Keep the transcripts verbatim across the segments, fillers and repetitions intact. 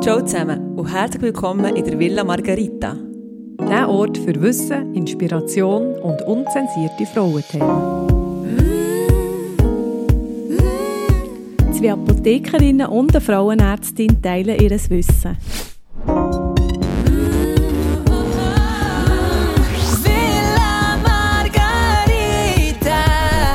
Ciao zusammen und herzlich willkommen in der Villa Margarita. Der Ort für Wissen, Inspiration und unzensierte Frauenthemen. Zwei Apothekerinnen und eine Frauenärztin teilen ihr Wissen. Villa Margarita.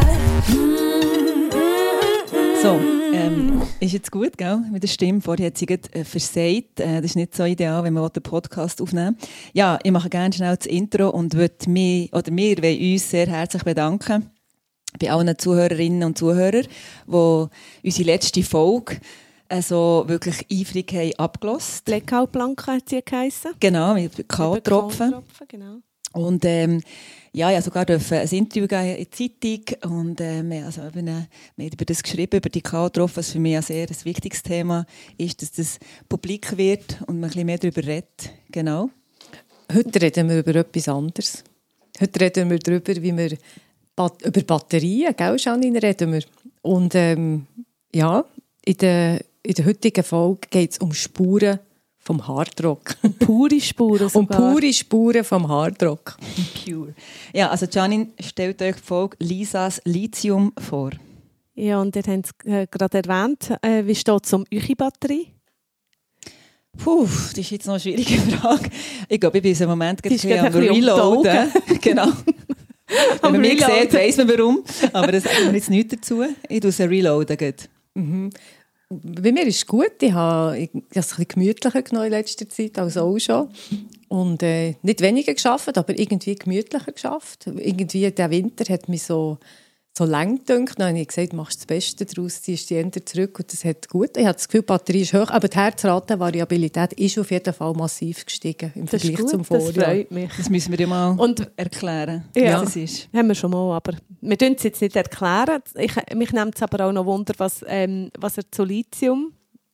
So, ähm, ist jetzt gut, gell? Mit der Stimme. Vorher hat sie gerade äh, versagt. Äh, das ist nicht so ideal, wenn man den Podcast aufnehmen will. Ja, ich mache gerne schnell das Intro und würde mich, oder wir wollen uns sehr herzlich bedanken bei allen Zuhörerinnen und Zuhörern, die unsere letzte Folge also wirklich eifrig haben abgehört. Blackout-Blanca hat sie geheissen. Genau, mit K-Tropfen. Genau. Und ähm, ja, ich durfte sogar ein Interview geben in der Zeitung und äh, wir, also, wir haben über das geschrieben, über die K-Tropfen, was für mich ein sehr ein wichtiges Thema ist, dass das publik wird und man ein bisschen mehr darüber redet. Genau. Heute reden wir über etwas anderes. Heute reden wir darüber, wie wir Bat- über Batterien, gell, Janine, reden wir. Und ähm, ja, in der, in der heutigen Folge geht es um Spuren vom Hardrock. Um pure Spuren sogar. Um pure Spuren vom Hardrock. Pure. Ja, also Janine, stellt euch die Folge Lisas Lithium vor. Ja, und ihr habt es äh, gerade erwähnt. Äh, wie steht es um eure Batterie? Puh, das ist jetzt noch eine schwierige Frage. Ich glaube, ich bin im Moment Die ist gerade gerade am ein bisschen um die Reloaden. Genau. Wenn man mich sieht, weiss man warum. Aber das sagt mir jetzt nichts dazu. Ich tue sie reloaden. Mhm. Bei mir ist es gut. Ich habe es ein bisschen gemütlicher genommen in letzter Zeit als auch schon. Und äh, nicht weniger geschafft, aber irgendwie gemütlicher geschafft. Irgendwie der Winter hat mich so, so lang gedünkt. Dann habe ich gesagt, machst das Beste daraus, ziehst die Ende zurück und das hat gut. Ich habe das Gefühl, die Batterie ist hoch, aber die Herzratenvariabilität ist auf jeden Fall massiv gestiegen im Das Vergleich ist gut, zum Vorjahr. Das freut mich. Das müssen wir ja mal Und, erklären, ja, was das ist. haben wir schon mal, aber wir können es jetzt nicht erklären. Ich, mich nimmt es aber auch noch Wunder, was, ähm, was er zu Lithium,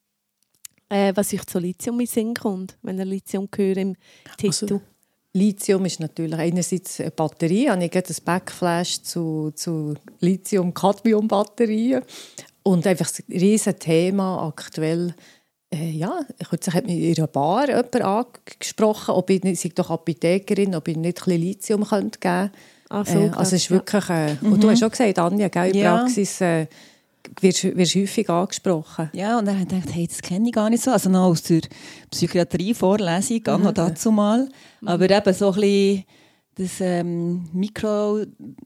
äh, was euch zu Lithium in den Sinn kommt, wenn ihr Lithium hört im Titel. Also, Lithium ist natürlich einerseits eine Batterie. Ich habe ein Backflash zu, zu Lithium-Cadmium-Batterien. Und einfach ein riesiges Thema aktuell. Äh, ja, kürzlich hat mich in einer Bar jemand angesprochen, ob ich nicht, ich doch Apothekerin, ob ich nicht ein bisschen Lithium geben könnte. Ach so, äh, also es ist wirklich, äh, mhm. Und du hast auch gesagt, Anja, gell, in Ja. Praxis äh, wirst, wirst häufig angesprochen. Ja, und dann habe ich gedacht, hey, das kenne ich gar nicht so. Also noch aus der Psychiatrie-Vorlesung, mhm. noch dazu mal. Aber eben so ein bisschen das ähm, Mikro,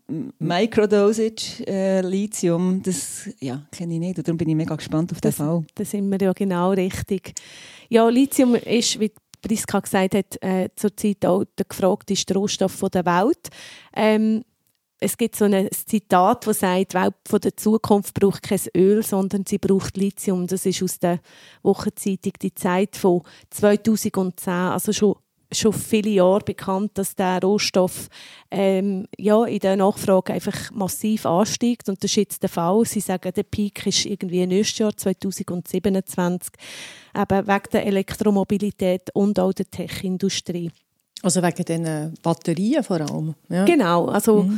Microdosage äh, Lithium, das ja, kenne ich nicht. Und darum bin ich mega gespannt auf den Das, Fall. da sind wir ja genau richtig. Ja, Lithium ist, wie Priska gesagt hat, äh, zurzeit auch der gefragteste Rohstoff der Welt. Ähm, es gibt so ein Zitat, das sagt, die Welt von der Zukunft braucht kein Öl, sondern sie braucht Lithium. Das ist aus der Wochenzeitung «Die Zeit» von zweitausendzehn, also schon schon viele Jahre bekannt, dass der Rohstoff ähm, ja, in der Nachfrage einfach massiv ansteigt. Und das ist jetzt der Fall. Sie sagen, der Peak ist irgendwie nächstes Jahr, zweitausendsiebenundzwanzig, eben wegen der Elektromobilität und auch der Tech-Industrie. Also wegen den Batterien vor allem? Ja. Genau, also Mhm.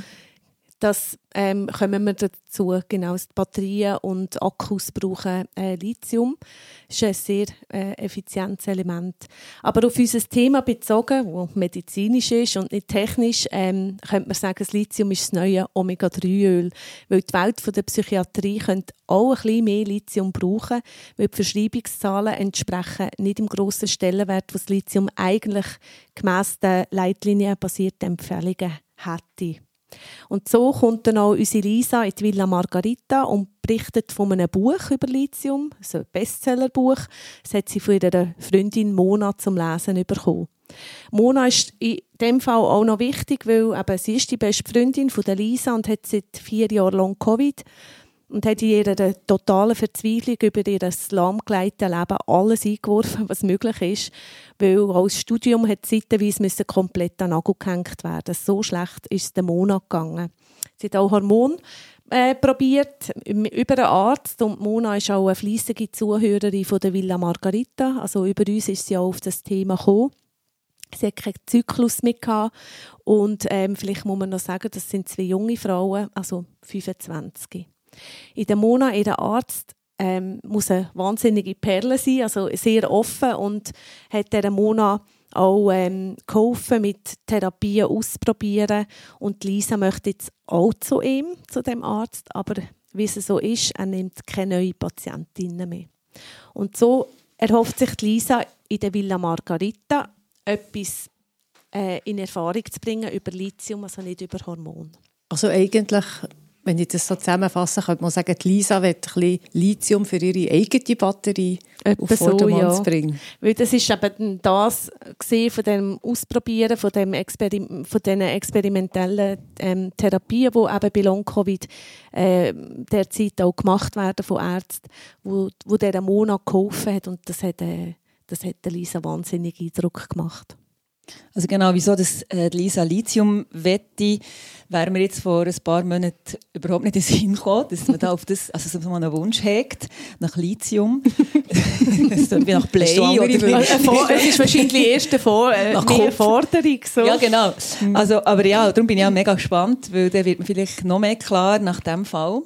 das ähm, kommen wir dazu, genau, die Batterien und Akkus brauchen äh, Lithium. Das ist ein sehr äh, effizientes Element. Aber auf unser Thema bezogen, das medizinisch ist und nicht technisch, ähm, könnte man sagen, das Lithium ist das neue Omega drei Öl. Weil die Welt von der Psychiatrie könnte auch ein bisschen mehr Lithium brauchen, weil die Verschreibungszahlen entsprechen nicht dem grossen Stellenwert, was Lithium eigentlich gemäss den leitlinienbasierten Empfehlungen hätte. Und so kommt dann auch unsere Lisa in die Villa Margarita und berichtet von einem Buch über Lithium, also ein Bestsellerbuch. Das hat sie von ihrer Freundin Mona zum Lesen bekommen. Mona ist in dem Fall auch noch wichtig, weil eben, sie ist die beste Freundin von der Lisa und hat seit vier Jahren lang Covid und hat in ihrer totalen Verzweiflung über ihr lahmgeleitete Leben alles eingeworfen, was möglich ist, weil auch das Studium hat zeitweise komplett an den Nagel gehängt werden. So schlecht ist es der Mona gegangen. Sie hat auch Hormone äh, probiert über einen Arzt und Mona ist auch eine fleissige Zuhörerin von der Villa Margarita. Also über uns ist sie auch auf das Thema gekommen. Sie hat keinen Zyklus mehr gehabt. Und ähm, vielleicht muss man noch sagen, das sind zwei junge Frauen, also fünfundzwanzig. In der Mona, ihr Arzt, ähm, muss eine wahnsinnige Perle sein, also sehr offen, und hat dieser Mona auch ähm, geholfen, mit Therapien auszuprobieren. Und Lisa möchte jetzt auch zu ihm, zu dem Arzt, aber wie es so ist, er nimmt keine neuen Patientinnen mehr. Und so erhofft sich Lisa in der Villa Margarita etwas äh, in Erfahrung zu bringen über Lithium, also nicht über Hormone. Also eigentlich, wenn ich das so zusammenfasse, könnte man sagen, Lisa will ein bisschen Lithium für ihre eigene Batterie Etwa auf Vordermann so, ja. zu bringen. Weil das ist eben das gesehen von dem Ausprobieren, von, dem Experim- von diesen experimentellen ähm, Therapien, die eben bei Long-Covid äh, derzeit auch gemacht werden von Ärzten, wo, wo dieser Monat geholfen hat, und das hat, äh, das hat der Lisa wahnsinnig Eindruck gemacht. Also genau, wieso das, äh, Lisa Lithium wette, wäre mir jetzt vor ein paar Monaten überhaupt nicht in den Sinn gekommen, dass man da auf das, also dass man einen Wunsch hegt nach Lithium, das wie nach Play oder Es ist wahrscheinlich die erste Vor- äh, mehr Forderung. So. Ja, genau. Also, aber ja, darum bin ich auch mega gespannt, weil dann wird mir vielleicht noch mehr klar nach diesem Fall.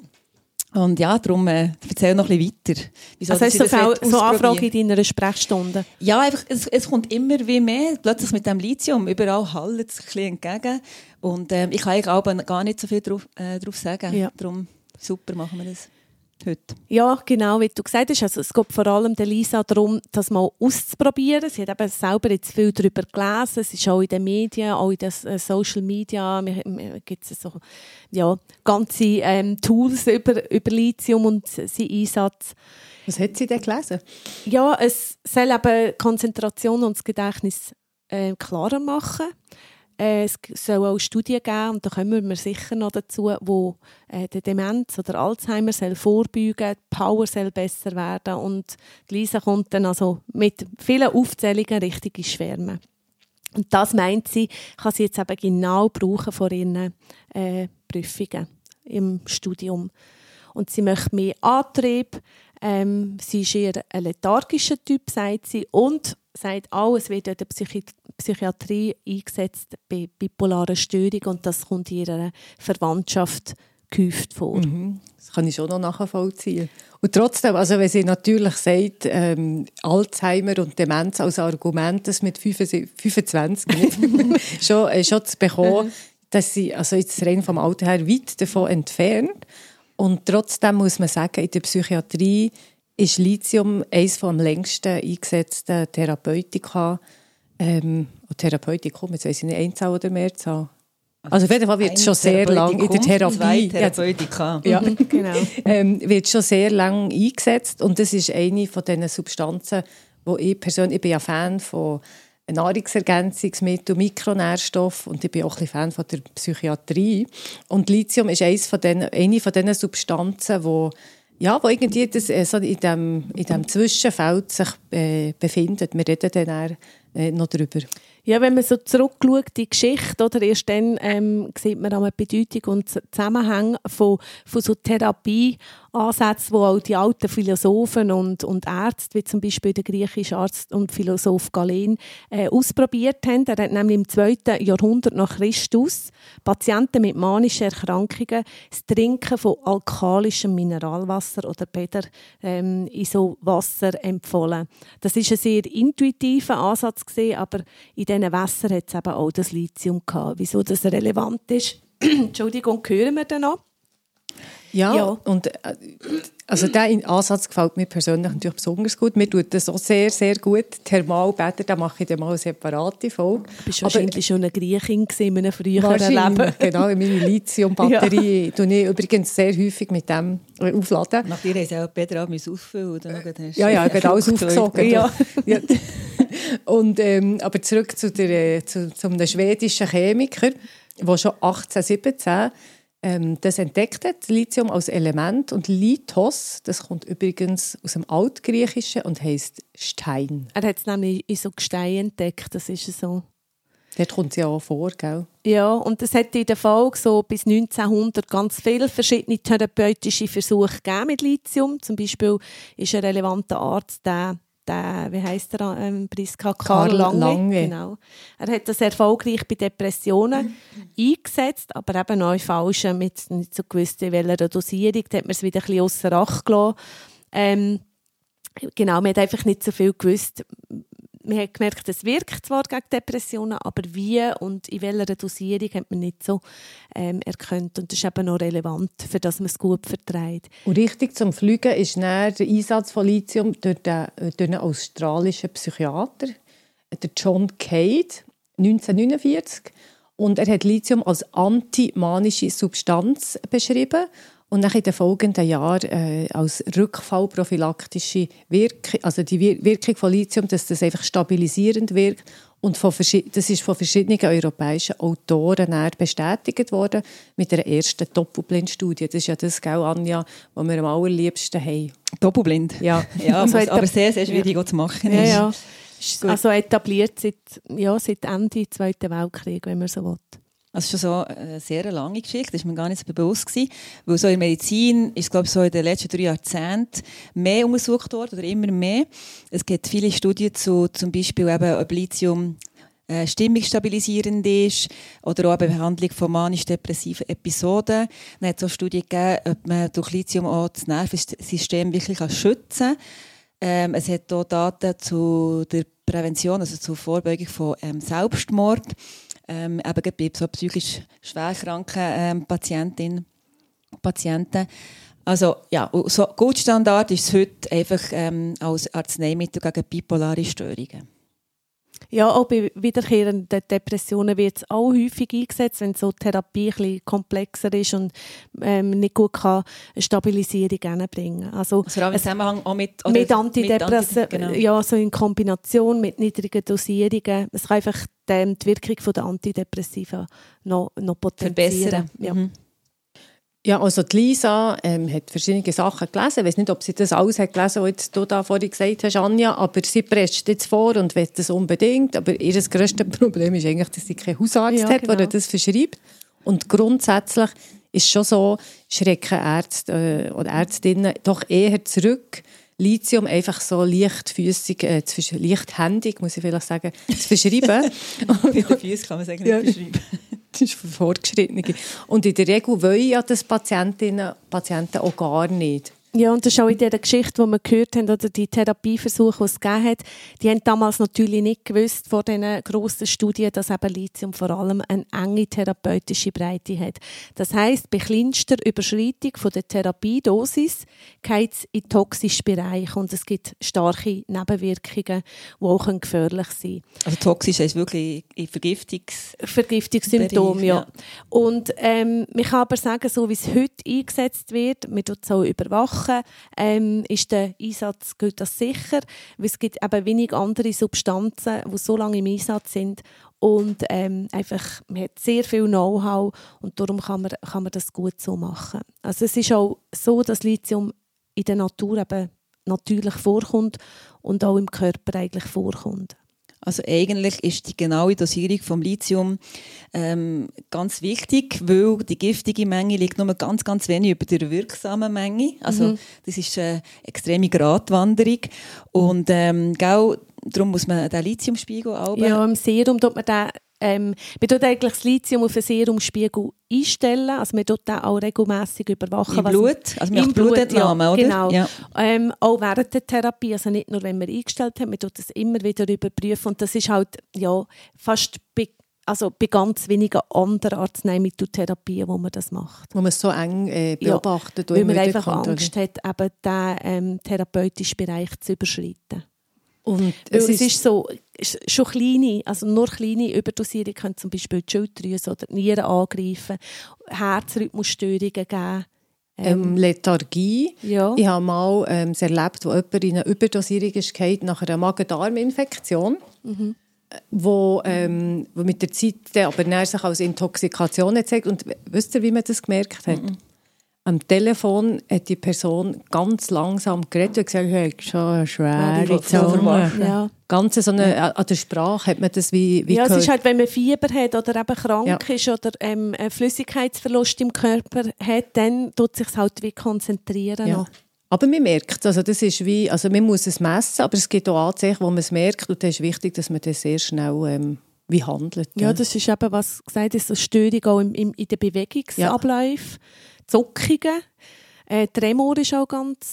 Und ja, darum äh, erzähl noch ein bisschen weiter. Wieso, also hast du so, so Anfragen in deiner Sprechstunde? Ja, einfach, es, es kommt immer wie mehr. Plötzlich mit dem Lithium, überall hallt es ein bisschen entgegen. Und ähm, ich kann eigentlich auch gar nicht so viel drauf, äh, drauf sagen. Ja. Darum, super, machen wir das heute. Ja, genau, wie du gesagt hast. Also, es geht vor allem der Lisa darum, das mal auszuprobieren. Sie hat eben selber jetzt viel darüber gelesen. Es ist auch in den Medien, auch in den äh, Social Media. Es gibt so ja, ganze ähm, Tools über, über Lithium und seinen Einsatz. Was hat sie denn gelesen? Ja, es soll eben Konzentration und das Gedächtnis äh, klarer machen. Es soll auch Studien geben, und da kommen wir sicher noch dazu, wo äh, die Demenz oder Alzheimer soll vorbeugen, die Power soll besser werden, und Lisa kommt dann also mit vielen Aufzählungen richtig ins Schwärmen. Und das meint sie, kann sie jetzt eben genau brauchen vor ihren äh, Prüfungen im Studium. Und sie möchte mehr Antrieb, ähm, sie ist eher ein lethargischer Typ, sagt sie, und sagt auch, es wird in der Psychi- Psychiatrie eingesetzt bei bipolaren Störungen, und das kommt in ihrer Verwandtschaft gehäuft vor. Mhm. Das kann ich schon noch nachvollziehen. Und trotzdem, also wenn sie natürlich sagt, ähm, Alzheimer und Demenz als Argument, das mit fünfundzwanzig nicht, schon, äh, schon zu bekommen, dass sie also jetzt rein vom Alter her weit davon entfernt. Und trotzdem muss man sagen, in der Psychiatrie ist Lithium eines der am längsten eingesetzten Therapeutika. Ähm, Therapeutikum, jetzt weiss ich nicht, Einzahl oder Mehrzahl. Also auf jeden Fall wird es schon sehr lange in der Therapie. Therapeutika. Ja, genau. ähm, wird schon sehr lange eingesetzt, und das ist eine von diesen Substanzen, wo ich persönlich, ich bin ja Fan von Nahrungsergänzungsmitteln, Mikronährstoffen, und ich bin auch ein bisschen Fan von der Psychiatrie. Und Lithium ist eines von den, eine von diesen Substanzen, wo ja, wo irgendwie das, äh, so in diesem in dem Zwischenfeld sich äh, befindet. Wir reden dann äh, noch darüber. Ja, wenn man so zurückschaut, die Geschichte, oder, erst dann ähm, sieht man auch die Bedeutung und Zusammenhänge von, von so Therapieansätzen, die auch die alten Philosophen und, und Ärzte, wie zum Beispiel der griechische Arzt und Philosoph Galen, äh, ausprobiert haben. Er hat nämlich im zweiten Jahrhundert nach Christus Patienten mit manischen Erkrankungen das Trinken von alkalischem Mineralwasser oder Bäder ähm, in so Wasser empfohlen. Das ist ein sehr intuitiver Ansatz gewesen, aber in diesen Wässern hat es eben auch das Lithium gehabt. Wieso das relevant ist, Entschuldigung, hören wir dann noch? Ja, ja. Und äh, also dieser Ansatz gefällt mir persönlich natürlich besonders gut. Mir tut das auch sehr, sehr gut. Thermalbäder, da mache ich dann mal eine separate Folge. Du bist wahrscheinlich schon eine Griechin in einem früheren Leben. Genau, in meine Lithium-Batterie ja. tue ich übrigens sehr häufig mit dem aufladen. Nach dir haben sie auch Petra auffüllen. Ja, ja, ich habe alles aufgesogen. Ja. Ja. Und, ähm, aber zurück zu, der, zu, zu einem schwedischen Chemiker, der schon achtzehnhundertsiebzehn ähm, das entdeckt hat, Lithium als Element. Und Lithos, das kommt übrigens aus dem Altgriechischen und heisst Stein. Er hat es nämlich in so Gestein entdeckt, das ist so. Dort kommt es ja auch vor, gell? Ja, und es hat in der Folge so bis neunzehnhundert ganz viele verschiedene therapeutische Versuche gegeben mit Lithium. Zum Beispiel ist ein relevanter Arzt der Der, wie heisst er, ähm, Priska? Karl, Karl Lange. Lange. Genau. Er hat das erfolgreich bei Depressionen eingesetzt, aber eben auch falsch, mit nicht so gewusst, in welcher Dosierung. Da hat man es wieder ein bisschen ausser Acht gelassen. Ähm, genau, man hat einfach nicht so viel gewusst. Man hat gemerkt, es wirkt zwar gegen Depressionen, aber wie und in welcher Dosierung hat man nicht so ähm, erkannt. Und das ist eben noch relevant, für das man es gut verträgt. Und richtig zum Fliegen ist dann der Einsatz von Lithium durch den, durch einen australischen Psychiater, der John Cade, neunzehnhundertneunundvierzig. Und er hat Lithium als antimanische Substanz beschrieben und dann in den folgenden Jahren äh, als rückfallprophylaktische Wirkung, also die Wirkung von Lithium, dass das einfach stabilisierend wirkt. Und von das ist von verschiedenen europäischen Autoren bestätigt worden mit der ersten Doppelblindstudie. Das ist ja das, gell, Anja, was wir am allerliebsten haben. Doppelblind? Ja. Ja, also aber sehr, sehr schwierig ja. zu machen. Ja, ja. Also etabliert seit, ja, seit Ende des Zweiten Weltkriegs, wenn man so will. Also schon so eine sehr lange Geschichte, das war mir gar nicht so bewusst gewesen, weil so in der Medizin ist, glaube ich, so in den letzten drei Jahrzehnten mehr untersucht worden oder immer mehr. Es gibt viele Studien zu, zum Beispiel eben, ob Lithium äh, stimmungsstabilisierend ist oder auch eine Behandlung von manisch-depressiven Episoden. Dann hat es auch Studien gegeben, ob man durch Lithium auch das Nervensystem wirklich schützen kann. Ähm, es hat auch Daten zu der Prävention, also zur Vorbeugung von ähm, Selbstmord. Ähm, eben bei so psychisch schwerkranken ähm, Patientinnen und Patienten. Also ja, so Goldstandard ist es heute einfach ähm, als Arzneimittel gegen bipolare Störungen. Ja, auch bei wiederkehrenden Depressionen wird es auch häufig eingesetzt, wenn so die Therapie ein bisschen komplexer ist und ähm, nicht gut kann eine Stabilisierung hinbringen kann. Also, also im Zusammenhang auch mit, oder mit Antidepressiva, genau. Ja, so in Kombination mit niedrigen Dosierungen. Es kann einfach die, die Wirkung der Antidepressiva noch, noch potenzieren. Verbessern. Ja. Mhm. Ja, also die Lisa ähm, hat verschiedene Sachen gelesen. Ich weiß nicht, ob sie das alles hat gelesen, was du da vorhin gesagt hast, Anja, aber sie presst jetzt vor und will das unbedingt. Aber ihr grösstes Problem ist eigentlich, dass sie keinen Hausarzt ja, hat, genau. der das verschreibt. Und grundsätzlich ist schon so, schrecken Ärzte äh, oder Ärztinnen doch eher zurück, Lithium einfach so leichtfüssig, äh, leichthändig, muss ich vielleicht sagen, zu verschreiben. Mit den Füßen kann man sagen, nicht verschreiben. Das ist für Fortgeschrittene. Und in der Regel wollen ja das Patientinnen und Patienten auch gar nicht. Ja, und das ist auch in dieser Geschichte, die wir gehört haben, oder die Therapieversuche, die es gegeben hat, die haben damals natürlich nicht gewusst vor diesen grossen Studien, dass eben Lithium vor allem eine enge therapeutische Breite hat. Das heisst, bei kleinster Überschreitung von der Therapiedosis geht es in den toxischen Bereich und es gibt starke Nebenwirkungen, die auch gefährlich sein können. Also toxisch heisst wirklich in Vergiftungs... Vergiftungssymptome, ja. ja. Und ähm, man kann aber sagen, so wie es heute eingesetzt wird, man tut es auch überwachen, Ähm, ist der Einsatz gilt das sicher, weil es gibt eben wenig andere Substanzen, die so lange im Einsatz sind und ähm, einfach, man hat sehr viel Know-how und darum kann man, kann man das gut so machen. Also es ist auch so, dass Lithium in der Natur eben natürlich vorkommt und auch im Körper eigentlich vorkommt. Also eigentlich ist die genaue Dosierung vom Lithium ähm, ganz wichtig, weil die giftige Menge liegt nur ganz, ganz wenig über der wirksamen Menge. Also mhm. das ist eine extreme Gratwanderung. Und ähm, gell, darum muss man den Lithiumspiegel auch... Ja, im Serum tut man den... Ähm, man tut eigentlich das Lithium auf den Serumspiegel einstellen. Also man tut den auch regelmässig überwachen. Im Blut? Also man macht Blutentnahme, ja, oder? Genau. Ja. Ähm, auch während der Therapie. Also nicht nur, wenn man eingestellt hat, man tut das immer wieder überprüfen. Und das ist halt ja, fast bei, also bei ganz wenigen anderen Arzneimitteltherapien, wo man das macht. Wo man es so eng äh, beobachtet. Ja, weil man einfach Angst hat, eben den ähm, therapeutischen Bereich zu überschreiten. Und es, es ist so, schon kleine, also nur kleine Überdosierungen können zum Beispiel die Schilddrüse oder die Nieren angreifen, Herzrhythmusstörungen geben. Ähm, ähm, Lethargie. Ja. Ich habe mal ähm, erlebt, wo jemand in eine Überdosierung ist gefallen nach einer Magen-Darm-Infektion, mhm. wo, ähm, wo mit der Zeit aber dann sich als Intoxikation zeigt. Und wisst ihr, wie man das gemerkt hat? Mhm. Am Telefon hat die Person ganz langsam geredet und gesagt, hey, schon eine schwere Zunge. Ja. Ganz so eine, ja. An der Sprache hat man das wie, wie ja, gehört. Es ist halt, wenn man Fieber hat oder eben krank ja. ist oder ähm, einen Flüssigkeitsverlust im Körper hat, dann tut es sich halt wie konzentrieren. Ja. Aber man merkt es, also das ist wie, also man muss es messen, aber es gibt auch Anzeichen, wo man es merkt und es ist wichtig, dass man das sehr schnell ähm, wie handelt. Ja, ja, das ist eben, was gesagt ist, so Störung auch im, im, in den Bewegungsabläufen. Ja. Zuckungen. Äh, Tremor ist auch ganz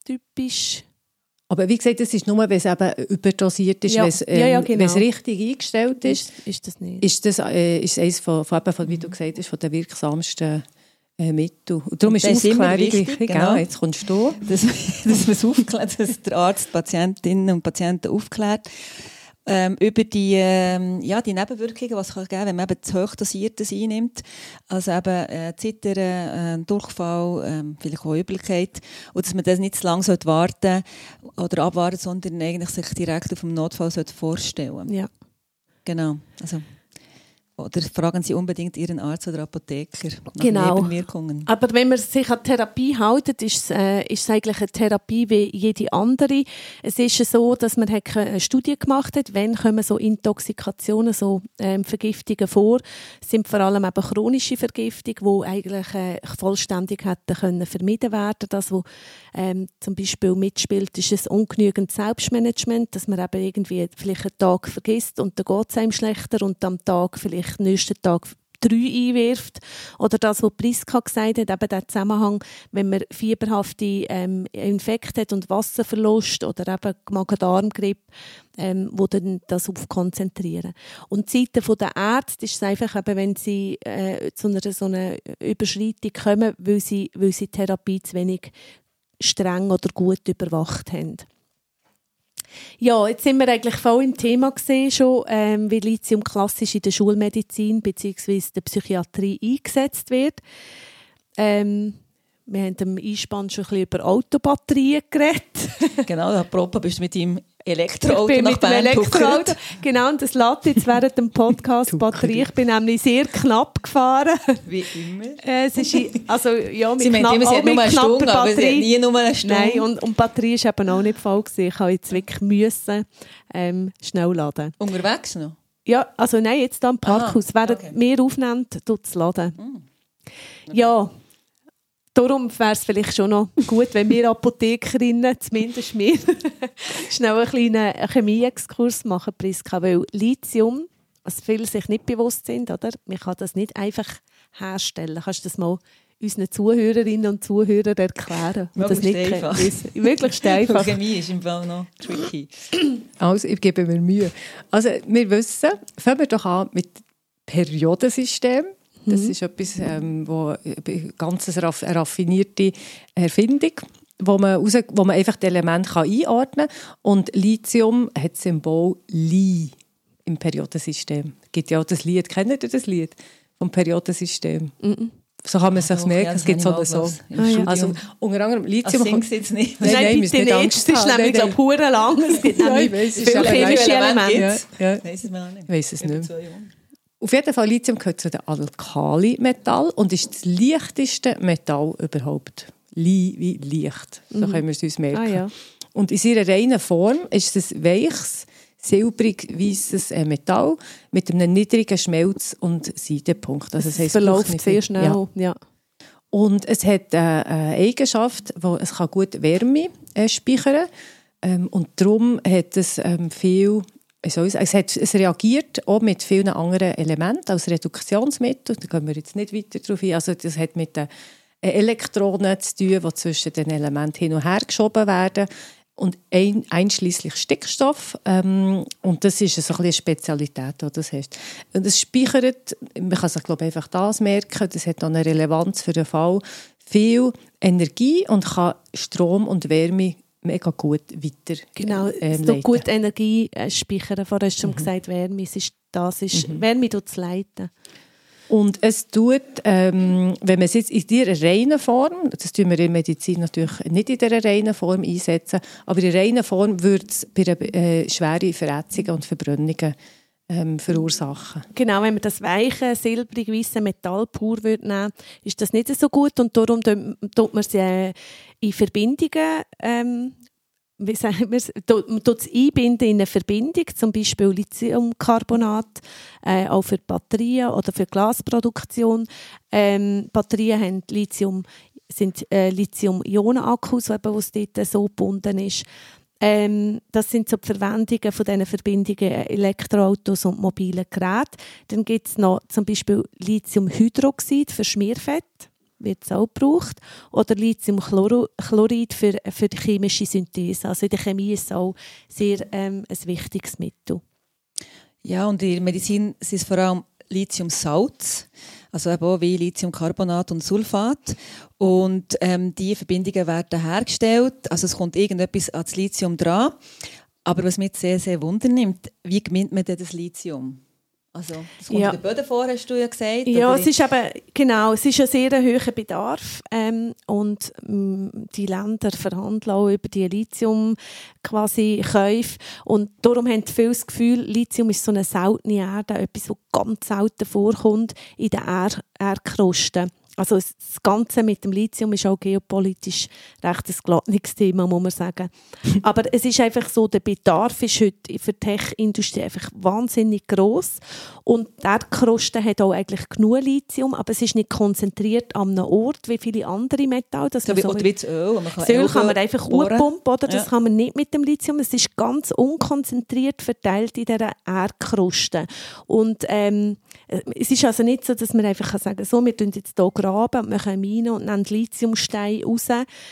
typisch. Aber wie gesagt, das ist nur, wenn es eben überdosiert ist, Ja. wenn es ähm, Ja, ja, genau. wenn es richtig eingestellt ist, Ist, ist das nicht. ist das äh, ist eines von, von, eben, von, wie du gesagt hast, von den wirksamsten äh, Mitteln. Und darum Und ist das ist immer Aufklärung wichtig, wichtig. genau. Genau. Jetzt kommst du. dass, dass, man's aufklärt, dass der Arzt Patientinnen und Patienten aufklärt ähm, über die, ähm, ja, die Nebenwirkungen, was es geben kann, wenn man eben zu hoch dosiertes einnimmt. Also eben äh, Zittern, äh, Durchfall, ähm, vielleicht auch Übelkeit. Und dass man das nicht zu lange warten oder abwarten, sondern eigentlich sich direkt auf den Notfall vorstellen sollte. Ja. Genau. Also, oder fragen Sie unbedingt Ihren Arzt oder Apotheker nach Genau. Nebenwirkungen. Aber wenn man sich an Therapie hält, ist es, äh, ist es eigentlich eine Therapie wie jede andere. Es ist so, dass man eine Studie gemacht hat, wenn kommen so Intoxikationen, so ähm, Vergiftungen vor, es sind vor allem eben chronische Vergiftungen, die eigentlich äh, vollständig hätten können vermieden werden. Das, was ähm, zum Beispiel mitspielt, ist ein ungenügendes Selbstmanagement, dass man eben irgendwie vielleicht einen Tag vergisst und dann geht es einem schlechter und am Tag vielleicht am nächsten Tag drei einwirft. Oder das, was Priska gesagt hat, eben der Zusammenhang, wenn man fieberhafte ähm, Infekte hat und Wasserverlust oder eben Magen-Darm-Grippe, ähm, wo dann das auf konzentrieren. Und die Seite der Ärzte ist es einfach, eben, wenn sie äh, zu einer so einer Überschreitung kommen, weil sie, weil sie Therapie zu wenig streng oder gut überwacht haben. Ja, jetzt sind wir eigentlich voll im Thema gesehen schon, ähm, wie Lithium klassisch in der Schulmedizin bzw. der Psychiatrie eingesetzt wird. Ähm, wir haben im Einspann schon ein bisschen über Autobatterien geredet. Genau, apropos, bist du mit deinem Elektroauto Ich bin nach mit dem Bern Elektroauto. geguckt? Genau, und das lädt jetzt während dem Podcast Batterie. Ich bin nämlich sehr knapp gefahren. Wie immer. Äh, es ist, i- also, ja, mit Sie meint knapp, immer, sie auch hat nur mit eine knapper Stunde, aber sie hat Batterie. nie nur eine Stunde. Nein, und, und die Batterie ist eben auch nicht voll gewesen. Ich habe jetzt wirklich müssen, ähm, schnell laden. Unterwegs noch? Ja, also nein, jetzt hier im Parkhaus. Aha, Während okay. wir aufnehmen, tut es laden. Mm. Ja, darum wäre es vielleicht schon noch gut, wenn wir Apothekerinnen, zumindest wir, schnell einen kleinen Chemie-Exkurs machen, Priska, weil Lithium, was viele sich nicht bewusst sind, oder? Man kann das nicht einfach herstellen. Kannst du das mal unseren Zuhörerinnen und Zuhörern erklären? die das Möglichst nicht einfach. wissen? Möglichst einfach. Chemie ist im Fall noch tricky. Also, ich gebe mir Mühe. Also, wir wissen, fangen wir doch an mit Periodensystem. Das Mhm. ist etwas, ähm, wo eine ganz raff- eine raffinierte Erfindung, wo man, raus, wo man einfach die Elemente kann einordnen kann. Und Lithium hat das Symbol Li im Periodensystem. Es gibt ja auch das Lied. Kennt ihr das Lied vom Periodensystem? Mhm. So kann man es sich Doch, merken. ja, es das gibt so habe einen ich mal Song. gehört im Ah, ja. Studium. Also, unter anderem Also Lithium... sing's jetzt nicht. Nein, Nein, nein, bitte wir müssen nicht nicht. Angst Es ist haben. nämlich Nein, so pure lang. Es gibt Ja, nämlich ich weiss, es ist viele aber chemische Elemente Elemente. Ja, ja. Weiss es mir auch nicht. Ich weiss es Über nicht. zwei Jahre. Auf jeden Fall, Lithium gehört zu den Alkalimetallen und ist das leichteste Metall überhaupt. Li wie Licht, so können wir es uns merken. Ah, ja. Und in seiner reinen Form ist es ein weiches, silbrig-weisses Metall mit einem niedrigen Schmelz- und Seidepunkt. Also, Es heisst, verläuft braucht nicht sehr viel. schnell. Ja. Ja. Und es hat eine, eine Eigenschaft, wo es kann gut Wärme äh, speichern kann. Ähm, und darum hat es ähm, viel... Wie soll ich sagen? Es, hat, es reagiert auch mit vielen anderen Elementen als Reduktionsmittel. Da gehen wir jetzt nicht weiter darauf ein. Also das hat mit den Elektronen zu tun, die zwischen den Elementen hin und her geschoben werden. Und ein, einschliesslich Stickstoff. Ähm, und das ist so ein bisschen eine Spezialität, die das heißt. Und es speichert, man kann sich glaube ich, einfach das merken, das hat auch eine Relevanz für den Fall, viel Energie und kann Strom und Wärme mega gut weiter Genau, ähm, es tut leiten. gut Energie äh, speichern. Vorher hast du schon gesagt, Wärme. Es ist, das ist, Wärme tut es leiten. Und es tut, ähm, wenn man es jetzt in dieser reinen Form, das tun wir in der Medizin natürlich nicht in dieser reinen Form einsetzen, aber in der reinen Form würde es bei äh, schweren Verletzungen und Verbrennungen ähm, verursachen. Genau, wenn man das weiche, silbrig-weisse Metall pur würde nehmen, ist das nicht so gut und darum tut man es äh, in Verbindungen, ähm, wie sagen wir es, tut es einbinden in eine Verbindung, zum Beispiel Lithiumcarbonat, äh, auch für Batterien oder für Glasproduktion. Ähm, Batterien haben Lithium, sind äh, Lithium-Ionen-Akkus, wo es dort so gebunden ist. Ähm, das sind so die Verwendungen von diesen Verbindungen Elektroautos und mobilen Geräten. Dann gibt es noch zum Beispiel Lithiumhydroxid für Schmierfett. wird es auch gebraucht. Oder Lithiumchlorid für, für die chemische Synthese. Also in der Chemie ist es auch sehr ähm, ein wichtiges Mittel. Ja, und in der Medizin sind es vor allem Lithiumsalz, also eben auch wie Lithiumcarbonat und Sulfat. Und ähm, diese Verbindungen werden hergestellt, also es kommt irgendetwas an das Lithium dran. Aber was mich sehr, sehr wundernimmt, wie gewinnt man denn das Lithium? Also, das kommt ja. in den Böden vor, hast du ja gesagt. Ja, es ist eben, genau, es ist ein sehr hoher Bedarf ähm, und ähm, die Länder verhandeln auch über die Lithium quasi Käufe und darum haben viele das Gefühl, Lithium ist so eine seltene Erde, etwas, das ganz selten vorkommt in den Erd- Erdkrusten. Also das Ganze mit dem Lithium ist auch geopolitisch recht ein geladenes Thema, muss man sagen. Aber es ist einfach so, der Bedarf ist heute für die Tech-Industrie einfach wahnsinnig gross. Und die Erdkruste hat auch eigentlich genug Lithium, aber es ist nicht konzentriert an einem Ort wie viele andere Metalle. Das so wie, so oder wie das Öl. Man kann das Öl kann man einfach aufpumpen, oder? Das ja. kann man nicht mit dem Lithium. Es ist ganz unkonzentriert verteilt in dieser Erdkruste. Und ähm, es ist also nicht so, dass man einfach sagen kann, so, wir tun jetzt hier graben und machen Minen und nehmen Lithiumsteine raus.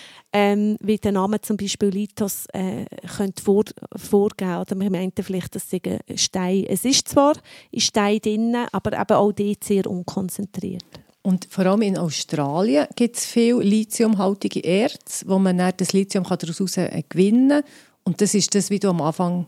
Ähm, wie der Name zum Beispiel Lithos äh, könnte vor, vorgeben. Oder wir meinten vielleicht, dass es ein Stein. Es ist zwar ein Stein drin, aber eben auch dort sehr unkonzentriert. Und vor allem in Australien gibt es viele lithiumhaltige Erze, wo man dann das Lithium daraus gewinnen kann. Und das ist das, wie du am Anfang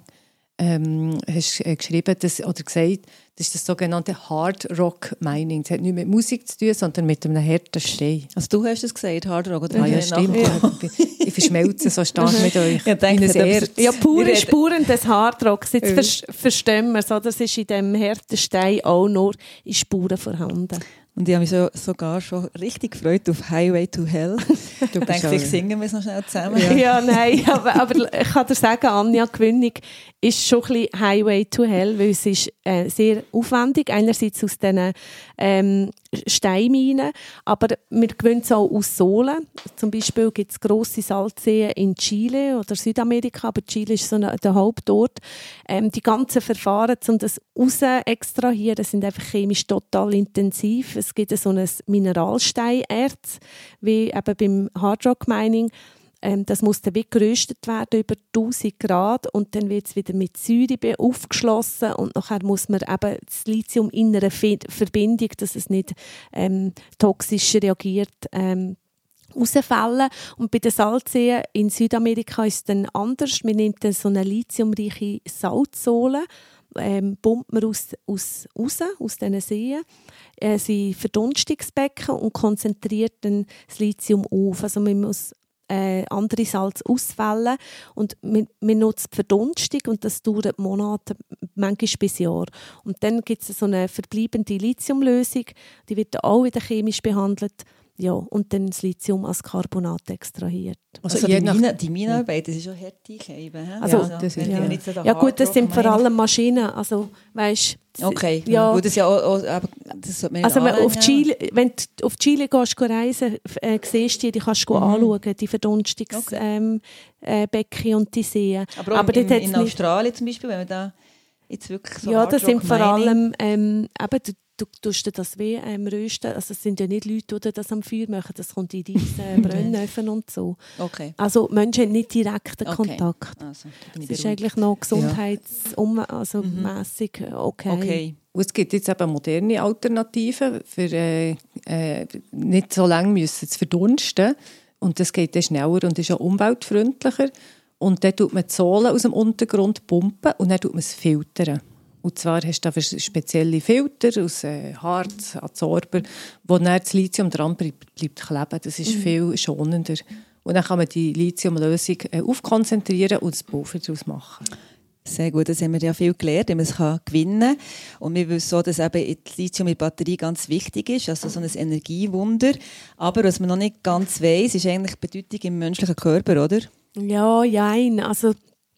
ähm, hast äh, geschrieben das, oder gesagt, das ist das sogenannte Hard Rock Mining. Das hat nicht mit Musik zu tun, sondern mit einem harten Stein. Also du hast es gesagt, Hard Rock. Oder ah, ja, stimmt. Ja. Ich verschmelze so stark mit euch. Ja, denke, ja, pure Spuren des Hardrocks. Jetzt ver- verstehen wir es. Das ist in diesem harten Stein auch nur in Spuren vorhanden. Und ich habe mich so, sogar schon richtig gefreut auf Highway to Hell. Ich denke, vielleicht singen wir es noch schnell zusammen. Ja, ja nein, aber, aber ich kann dir sagen, Anja, die Gewinnung ist schon ein bisschen Highway to Hell, weil es ist äh, sehr aufwendig, einerseits aus diesen ähm, Steinminen, aber wir gewinnen es auch aus Sohlen. Zum Beispiel gibt es grosse Salzseen in Chile oder Südamerika, aber Chile ist so eine, der Hauptort. Ähm, die ganzen Verfahren, um das raus extrahieren, sind einfach chemisch total intensiv. Es gibt so ein Mineralsteinerz, wie eben beim Hardrock Mining. Ähm, das muss dann wie geröstet werden über tausend Grad und dann wird es wieder mit Säure aufgeschlossen und nachher muss man eben das Lithium in einer Verbindung, dass es nicht ähm, toxisch reagiert, ähm, rausfällen. Und bei den Salzseen in Südamerika ist es dann anders. Man nimmt dann so eine lithiumreiche Salzsohle, ähm, pumpt man aus, aus, raus, aus diesen Seen, äh, sind Verdunstungsbecken und konzentriert dann das Lithium auf. Also man muss Äh, andere Salz ausfällen und man, man nutzt die Verdunstung und das dauert Monate, manchmal bis Jahre. Und dann gibt es so eine verbleibende Lithiumlösung, die wird auch wieder chemisch behandelt, ja, und dann das Lithium als Carbonat extrahiert. Also, also die, Mine, die Minenarbeit, das ist schon harte Scheibe. Also, ja, das ist, ja. Ja. So ja gut, das sind vor allem Maschinen, also weißt, okay, ja. Gut, das ja auch, auch, aber das man also wenn, auf Chile, wenn du auf Chile gehst, reisen, äh, siehst du die, die kannst du mhm. anschauen, die Verdunstungsbecken okay. ähm, und die Seen. Aber, aber in, in, in Australien zum Beispiel, wenn man da jetzt wirklich so ja, das sind vor Mining. allem ähm, eben, du, du tust das wie ähm, rösten. Also es sind ja nicht Leute, die das am Feuer machen, das kommt in diese äh, Brennöfen und so. Okay. Also Menschen haben nicht direkten okay. Kontakt. Also, das ist eigentlich noch gesundheitsmässig ja. also mhm. okay. okay. Und es gibt jetzt eben moderne Alternativen, für äh, äh, nicht so lange müssen zu verdunsten. Und das geht dann schneller und ist auch umweltfreundlicher. Und dann tut man die Sohle aus dem Untergrund pumpen und dann tut man es filtern. Und zwar hast du da spezielle Filter aus äh, Harz, Adsorber, wo dann das Lithium dran bleibt, bleibt kleben. Das ist mhm. viel schonender. Und dann kann man die Lithiumlösung äh, aufkonzentrieren und das Pulver daraus machen. Sehr gut, das haben wir ja viel gelernt, wie man es gewinnen kann. Und wir wissen so, dass eben das Lithium in der Batterie ganz wichtig ist, also so ein Energiewunder. Aber was man noch nicht ganz weiss, ist eigentlich die Bedeutung im menschlichen Körper, oder? Ja, jein. Also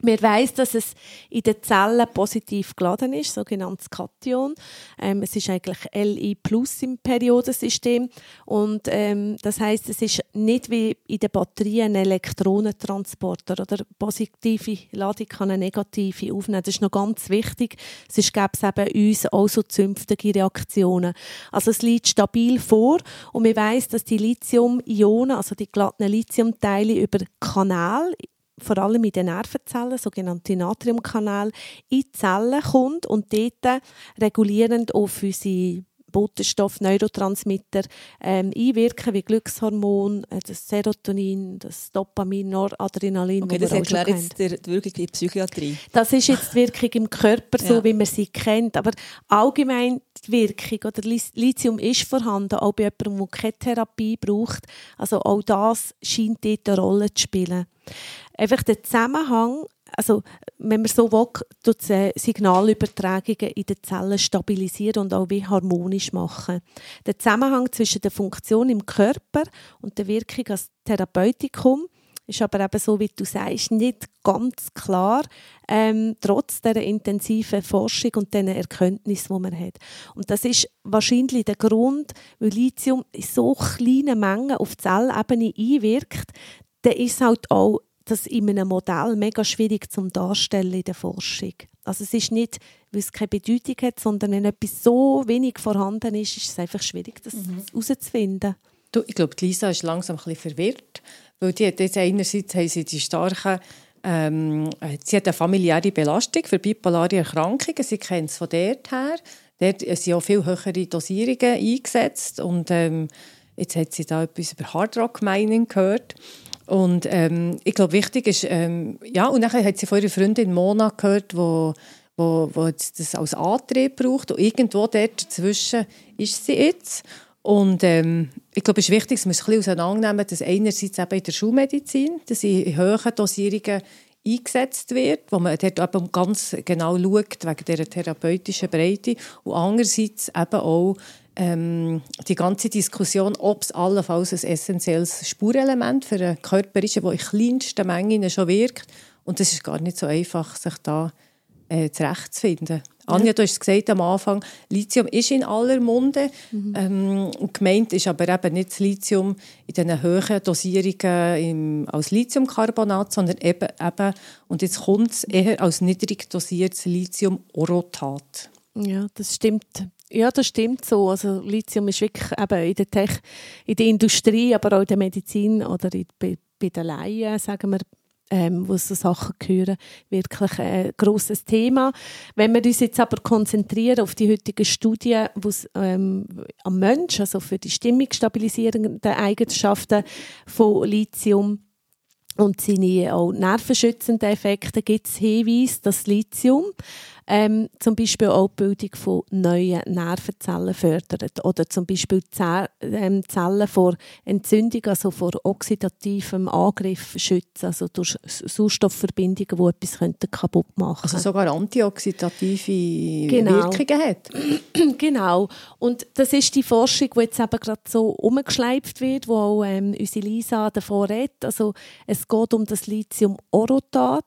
Man weiss, dass es in den Zellen positiv geladen ist, sogenanntes Kation. Ähm, es ist eigentlich Li plus im Periodensystem. Und ähm, das heisst, es ist nicht wie in der Batterie ein Elektronentransporter. Oder positive Ladung kann eine negative aufnehmen. Das ist noch ganz wichtig. Sonst gäbe es eben uns auch so zünftige Reaktionen. Also es liegt stabil vor. Und man weiss, dass die Lithium-Ionen, also die glatten Lithiumteile über Kanäle, vor allem in den Nervenzellen, sogenannte Natriumkanäle, in die Zellen kommt und dort regulierend auf unsere Botenstoff, Neurotransmitter ähm, einwirken, wie Glückshormon, äh, das Serotonin, das Dopamin, Noradrenalin. Okay, das erklärt jetzt die Wirkung in der Psychiatrie. Das ist jetzt die Wirkung im Körper, so ja. wie man sie kennt. Aber allgemein die Wirkung, oder Lithium ist vorhanden, auch bei jemandem, der keine Therapie braucht. Also auch das scheint dort eine Rolle zu spielen. Einfach der Zusammenhang, also wenn man so will, tut es Signalübertragungen in den Zellen stabilisieren und auch wie harmonisch machen. Der Zusammenhang zwischen der Funktion im Körper und der Wirkung als Therapeutikum ist aber eben so, wie du sagst, nicht ganz klar, ähm, trotz dieser intensiven Forschung und diesen Erkenntnissen, die man hat. Und das ist wahrscheinlich der Grund, weil Lithium in so kleinen Mengen auf die Zellebene einwirkt, dann ist es halt auch das in einem Modell mega schwierig zum Darstellen in der Forschung. Also es ist nicht, weil es keine Bedeutung hat, sondern wenn etwas so wenig vorhanden ist, ist es einfach schwierig, das mhm. herauszufinden. Du, ich glaube, Lisa ist langsam ein bisschen verwirrt, weil die hat jetzt einerseits haben sie die starken, ähm, sie hat eine familiäre Belastung für bipolare Erkrankungen, sie kennt es von dort her. Dort sind auch viel höhere Dosierungen eingesetzt und ähm, jetzt hat sie da etwas über Hard Rock Mining gehört. Und ähm, ich glaube, wichtig ist, ähm, ja, und dann hat sie von ihrer Freundin Mona gehört, wo, wo, wo das als Antrieb braucht. Und irgendwo dort dazwischen ist sie jetzt. Und ähm, ich glaube, es ist wichtig, dass wir es ein bisschen auseinandernehmen, dass einerseits eben in der Schulmedizin, dass in hohen Dosierungen eingesetzt wird, wo man dort eben ganz genau schaut, wegen dieser therapeutischen Breite. Und andererseits eben auch ähm, die ganze Diskussion, ob es allenfalls ein essentielles Spurelement für einen Körper ist, das in kleinsten Mengen schon wirkt. Und das ist gar nicht so einfach, sich da äh, zurechtzufinden. Ja. Anja, du hast es gesagt am Anfang, Lithium ist in aller Munde. Mhm. Ähm, gemeint ist aber eben nicht das Lithium in diesen hohen Dosierungen im, als Lithiumcarbonat, sondern eben, eben und jetzt kommt es eher als niedrig dosiertes Lithium-Orotat. Ja, das stimmt. Ja, das stimmt so. Also Lithium ist wirklich eben in der Tech, in der Industrie, aber auch in der Medizin oder in, bei, bei den Laien, sagen wir, ähm, wo so Sachen gehören, wirklich ein grosses Thema. Wenn wir uns jetzt aber konzentrieren auf die heutigen Studien, wo es ähm, am Menschen, also für die stimmungsstabilisierenden Eigenschaften von Lithium und seine auch nervenschützenden Effekte, gibt es Hinweise, dass Lithium ähm, zum Beispiel auch die Bildung von neuen Nervenzellen fördert oder zum Beispiel Zell, ähm, Zellen vor Entzündung, also vor oxidativem Angriff schützen, also durch Sauerstoffverbindungen, die etwas könnten kaputt machen könnten. Also sogar antioxidative genau. Wirkungen hat. Genau. Und das ist die Forschung, die jetzt eben gerade so umgeschleift wird, wo auch ähm, unsere Lisa davon redet. Also es geht um das Lithium-Orotat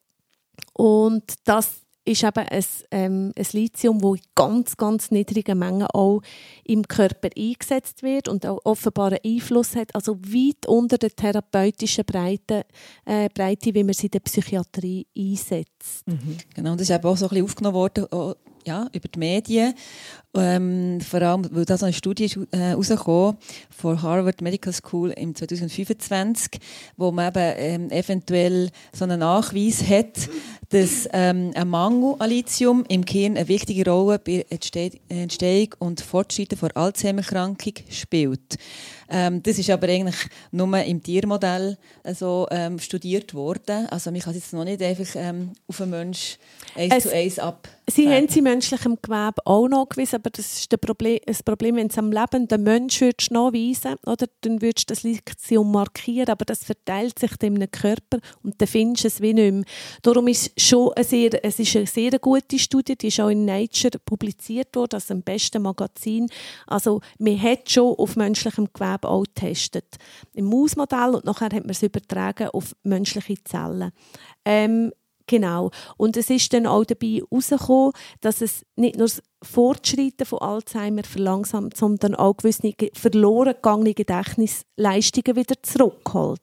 und das ist eben ein, ähm, ein Lithium, das in ganz, ganz niedrigen Mengen auch im Körper eingesetzt wird und auch offenbar einen Einfluss hat, also weit unter der therapeutischen Breite, äh, Breite wie man sie in der Psychiatrie einsetzt. Mhm. Genau, das ist eben auch so ein bisschen aufgenommen worden, auch, ja, über die Medien. Ähm, vor allem, weil da so eine Studie ist äh, rausgekommen von Harvard Medical School im zwanzig fünfundzwanzig, wo man eben ähm, eventuell so einen Nachweis hat, dass ähm, ein Mangel an Lithium im Gehirn eine wichtige Rolle bei der Entstehung und Fortschreiten von Alzheimer-Krankung spielt. Ähm, das ist aber eigentlich nur im Tiermodell also, ähm, studiert worden. Also man kann es jetzt noch nicht einfach ähm, auf einen Menschen eins es, zu eins ab. Sie haben sie menschlichem Gewebe auch nachgewiesen, aber das ist das Problem, das Problem wenn es am lebenden Menschen würdest nachweisen oder dann würdest du das Lithium markieren, aber das verteilt sich in einem Körper und dann findest du es wie nicht mehr. Darum ist schon eine sehr, es ist eine sehr gute Studie, die ist auch in Nature publiziert worden, das ist im besten Magazin. Also man hat schon auf menschlichem Gewebe auch getestet. Im Mausmodell und nachher hat man es übertragen auf menschliche Zellen. Ähm, Genau. Und es ist dann auch dabei herausgekommen, dass es nicht nur das Fortschreiten von Alzheimer verlangsamt, sondern auch gewisse verloren gegangene Gedächtnisleistungen wieder zurückholt.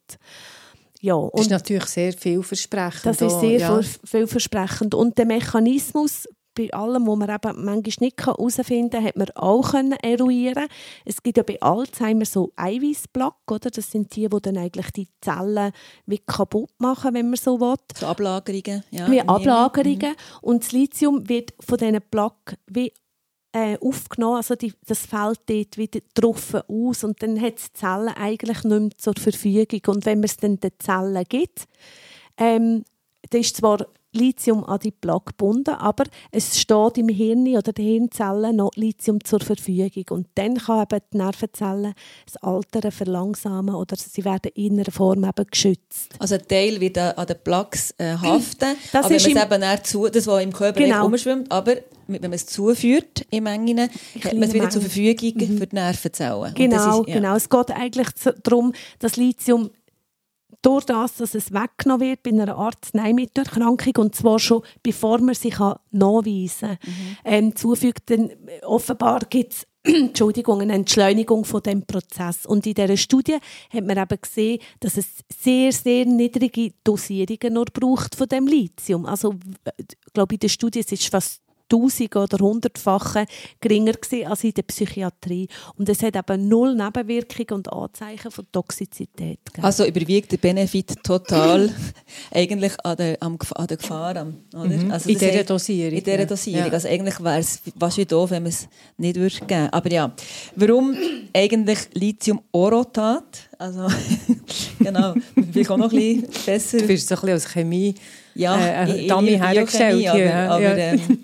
Ja, und das ist natürlich sehr vielversprechend. Das ist sehr ja. vielversprechend. Und der Mechanismus, bei allem, was man eben manchmal nicht herausfinden kann, hat man auch eruieren. Es gibt ja bei Alzheimer so Eiweißplaque, oder? Das sind die, die dann eigentlich die Zellen wie kaputt machen, wenn man so will. So Ablagerungen. Ja, wie Ablagerungen. Mhm. Und das Lithium wird von diesen Plaque wie äh, aufgenommen, also die, das fällt dort wieder drauf aus und dann hat die Zellen eigentlich nicht mehr zur Verfügung. Und wenn man es dann den Zellen gibt, ähm, dann ist zwar Lithium an die Plaque gebunden, aber es steht im Hirn oder den Hirnzellen noch Lithium zur Verfügung. Und dann kann eben die Nervenzellen das Altern verlangsamen oder sie werden in einer Form eben geschützt. Also ein Teil wird an den Plaques äh, haften, das aber ist wenn man im, es eben dann zu, das, was im Körper genau. nicht rumschwimmt, aber wenn man es zuführt in Mengen, hat man es wieder zur Verfügung mhm. für die Nervenzellen. Genau, ist, ja. genau. Es geht eigentlich darum, dass Lithium durch das, dass es weggenommen wird bei einer Arzneimittelerkrankung und zwar schon bevor man sie nachweisen kann, mhm. ähm, zufügt, dann offenbar gibt es Entschuldigung, eine Entschleunigung von dem Prozess. Und in dieser Studie hat man eben gesehen, dass es sehr, sehr niedrige Dosierungen nur braucht von dem Lithium. Also, ich glaube, in der Studie ist es fast tausend oder hundertfache geringer gewesen als in der Psychiatrie. Und es hat eben null Nebenwirkungen und Anzeichen von Toxizität gegeben. Also überwiegt der Benefit total eigentlich an der, an der Gefahr. Oder? Mhm. Also in dieser Dosierung. In dieser Dosierung. Ja. Also eigentlich wäre es fast wie doof, wenn man es nicht würde geben. Aber ja, warum eigentlich Lithium-Orotat? Also, genau, vielleicht auch noch ein bisschen besser. Du bist so ein bisschen aus Chemie ja, äh, Dummy hergestellt. Aber, ja. aber ja. ähm,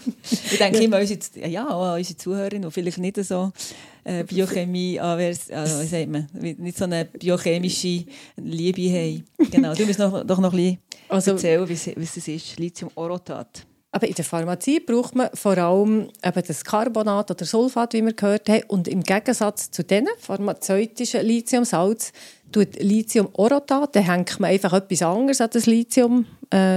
ich denke immer, unsere, ja, auch unsere Zuhörer, die vielleicht nicht so äh, Biochemie, also, wie sagt man, nicht so eine biochemische Liebe haben. Genau, du musst noch, doch noch ein bisschen also, erzählen, was es ist, Lithium-Orotat. Aber in der Pharmazie braucht man vor allem eben das Carbonat oder Sulfat, wie wir gehört haben. Und im Gegensatz zu diesen pharmazeutischen Lithiumsalz tut Lithium-Orotat, da hängt man einfach etwas anderes an das Lithium-Salz.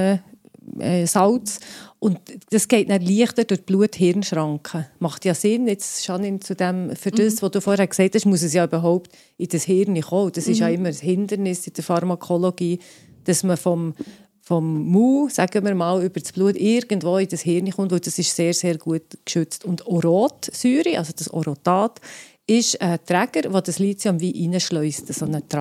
Äh, äh, und das geht dann leichter durch die Blut-Hirn-Schranke. Macht ja Sinn, jetzt Janine, zu dem, für das, mhm. was du vorher gesagt hast, muss es ja überhaupt in das Hirn kommen. Das ist mhm. ja immer ein Hindernis in der Pharmakologie, dass man vom vom Mund, sagen wir mal, über das Blut irgendwo in das Hirn kommt, weil das ist sehr, sehr gut geschützt. Und Orotsäure, also das Orotat, ist ein Träger, der das Lithium wie reinschleust, so eine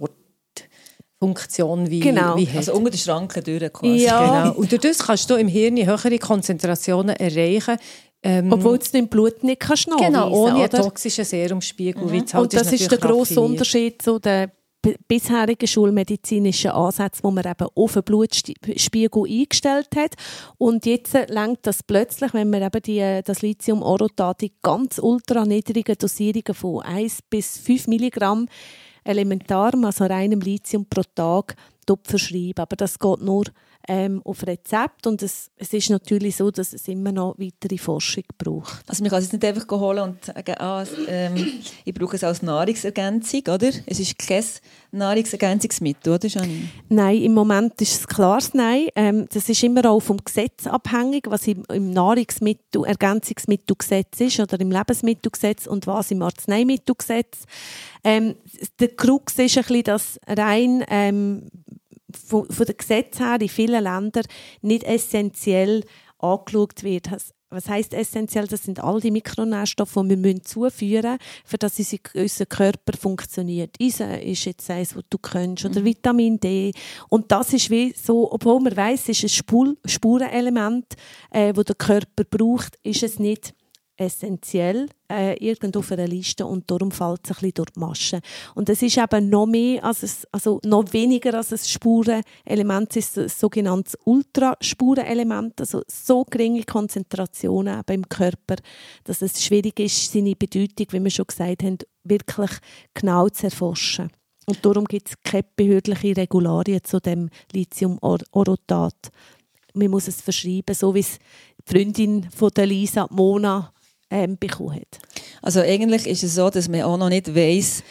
Transportfunktion wie, genau. wie hat. Also unter der Schranke durch quasi. Ja. Genau. Und durch das kannst du im Hirn höhere Konzentrationen erreichen. Ähm, Obwohl du im Blut nicht kannst nachweisen, genau, ohne einen oder? toxischen Serumspiegel. Mhm. Wie halt und das ist, ist der grosse Unterschied zu den bisherigen schulmedizinischen Ansätze, wo man eben auf den Blutspiegel eingestellt hat. Und jetzt lenkt das plötzlich, wenn man eben die, das Lithium-Orotat in ganz ultra niedrigen Dosierungen von eins bis fünf Milligramm elementarem, also reinem Lithium pro Tag, verschreiben. Aber das geht nur ähm, auf Rezept und es, es ist natürlich so, dass es immer noch weitere Forschung braucht. Also man kann es jetzt nicht einfach holen und sagen, ah, ähm, ich brauche es als Nahrungsergänzung, oder? Es ist kein Nahrungsergänzungsmittel, oder Janine? Nein, im Moment ist es klares Nein. Ähm, das ist immer auch vom Gesetz abhängig, was im, im Nahrungsmittel, Ergänzungsmittelgesetz ist oder im Lebensmittelgesetz und was im Arzneimittelgesetz. Ähm, der Krux ist ein bisschen, dass rein ähm, von, von den Gesetzen her in vielen Ländern nicht essentiell angeschaut wird. Was heisst essentiell? Das sind all die Mikronährstoffe, die wir zuführen müssen, für dass unser Körper funktioniert. Eisen ist jetzt eines, was du kennst, oder Vitamin D. Und das ist wie so, obwohl man weiss, es ist ein Spur, Spurenelement, äh, das der Körper braucht, ist es nicht essentiell äh, irgendwo auf einer Liste und darum fällt es ein bisschen durch die Maschen. Und es ist eben noch mehr, als es, also noch weniger als ein Spurenelement, es ist ein sogenanntes Ultraspurenelement, also so geringe Konzentrationen eben im Körper, dass es schwierig ist, seine Bedeutung, wie wir schon gesagt haben, wirklich genau zu erforschen. Und darum gibt es keine behördlichen Regularien zu dem Lithium-Orotat. Man muss es verschreiben, so wie es die Freundin von der Lisa, Mona, Ähm, bekommen hat. Also eigentlich ist es so, dass man auch noch nicht weiss,